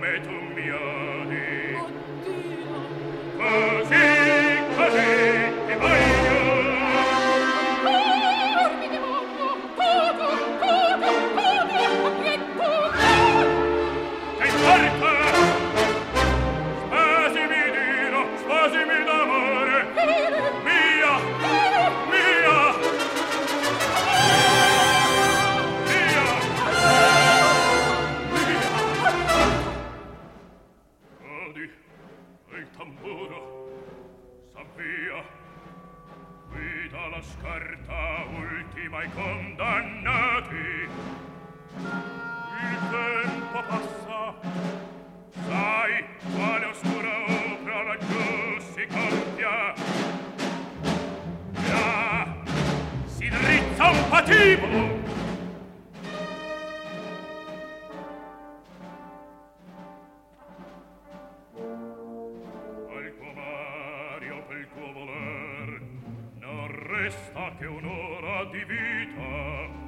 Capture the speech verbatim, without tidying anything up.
come tu mi odi. Oddio. Così, così ti voglio. Oh, mi devono. Tutto, tutto, tutto, che tutto. Che importa? Spasimi dirò, spasimi d'amore. Mia, mia. Il tamburo s'avvia, guida la scarta ultima ai condannati. Il tempo passa, sai quale oscura opera laggiù si compia. Là si drizza un pativo. Resta che un'ora di vita